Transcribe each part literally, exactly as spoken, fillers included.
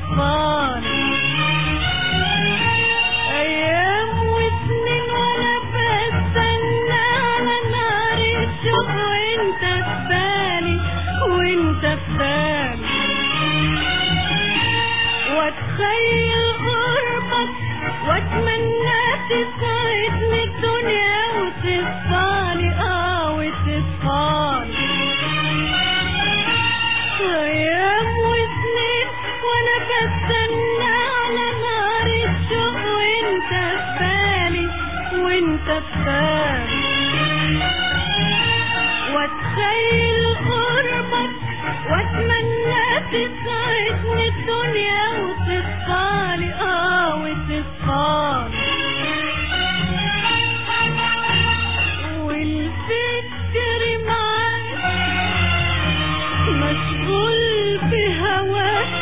وتصفاني ايام وسنين وانا بستنى على نار الشوق وانت في بالي وانت في بالي واتخيل قربك واتمنى تسعدني الدنيا وتصفاني اه وتصفاني ايام وسنين وانا بستنى على نار الشوق وانت في بالي وانت في بالي واتخيل قربك واتمنى تسعدني الدنيا وتصفاني اه وتصفاني والفكر معاك مشغول بهواك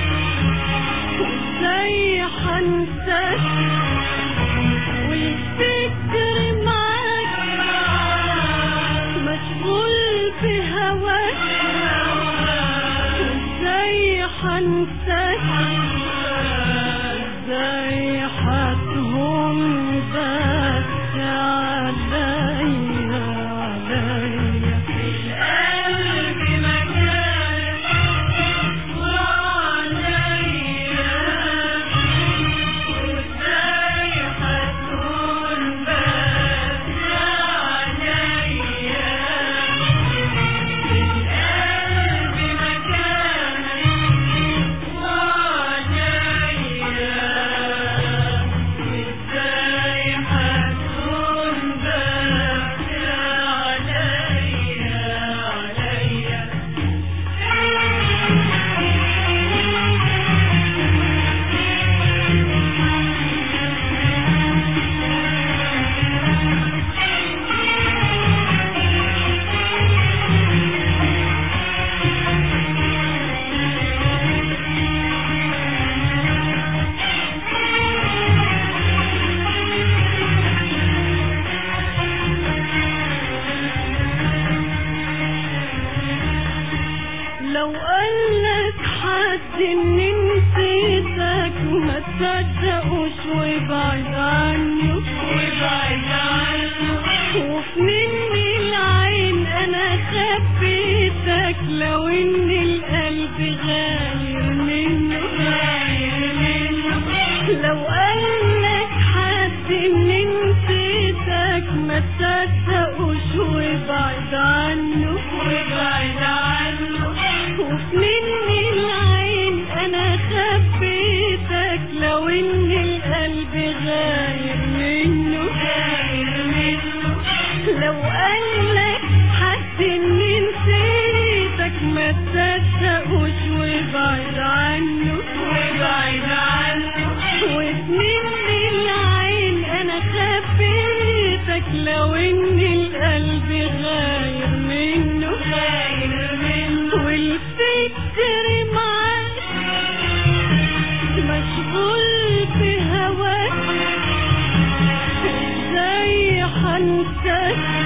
وازاي حنساك والفكر معاك مشغول بهواك وازاي حنساك ازاي حتهم بس عليا عليا القلب مكانك وعليا وازاي حتكون بس عليا القلب مكانك وعليا وازاي حتكون بس عليا عليا لو قالك حد اني نسيتك ما تصدقوش وابعد عنه وابعد عنه وفي مني العين انا خبيتك لو ان القلب غاير منه غاير منه لو قالك حد اني نسيتك ما تصدقوش وابعد عنه وابعد عنه وفي مني العين انا خبيتك لو ان القلب غاير منه غاير منه لو قالك حد اني نسيتك ما تصدقوش وابعد عنه وابعد عنه وفي مني العين انا خبيتك لو ان القلب غاير منه غاير منه والفكر معاك مشغول بهواك ازاي حنساك